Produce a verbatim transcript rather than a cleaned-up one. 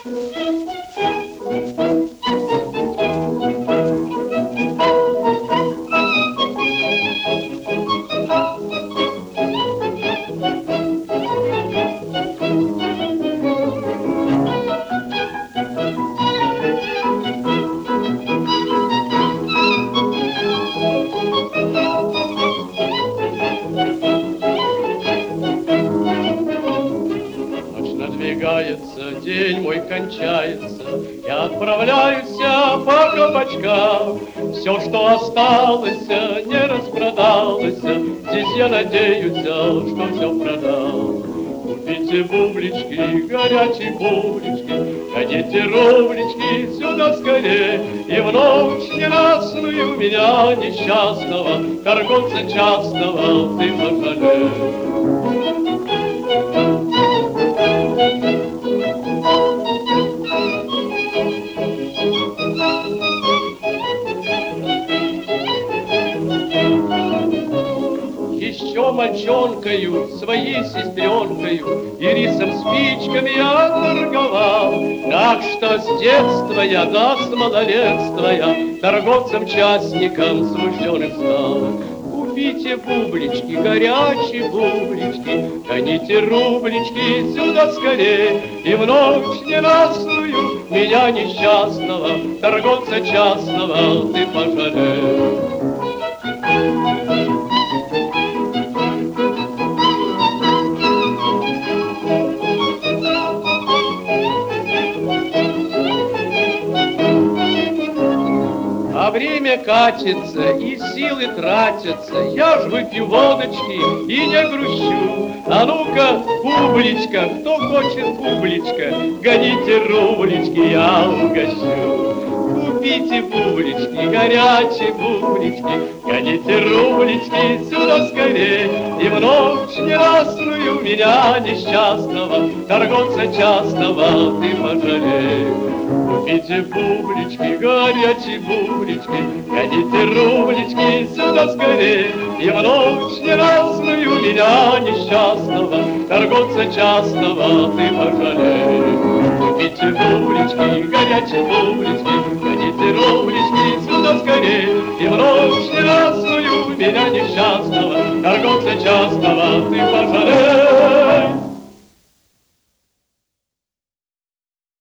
Надвигается, день мой кончается, я отправляюсь по кабачкам. Все, что осталось, не распродалось, здесь я надеюсь, что все продал. Купите бублички, горячие бублички, ходите, рублички, сюда скорее. И в ночь ненастную меня несчастного, торговца частного, ты пожалей. Еще мальчонкою, своей сестренкою и рисом спичками я торговал. Так что с детства я, да с малолетства я торговцем-частником смышленым стал. Купите бублички, горячие бублички, гоните рублички сюда скорее. И в ночь ненастную меня несчастного, торговца частного, ты пожалей. А время катится, и силы тратятся, я ж выпью водочки и не грущу. А ну-ка, бубличка, кто хочет бубличка, гоните рублички, я угощу. Купите бублички, горячие бублички, гоните рублички сюда скорее. И в ночь ненастную меня несчастного, торговца частного, ты пожалей. Купите бублички, горячие бублички, гоните рублички сюда скорее. И в ночь ненастную меня несчастного, торговца частного, ты пожалей. Купите бублички, горячие бублички, гоните рублички сюда скорее. И в ночь ненастную меня несчастного, торговца частного, ты пожалей.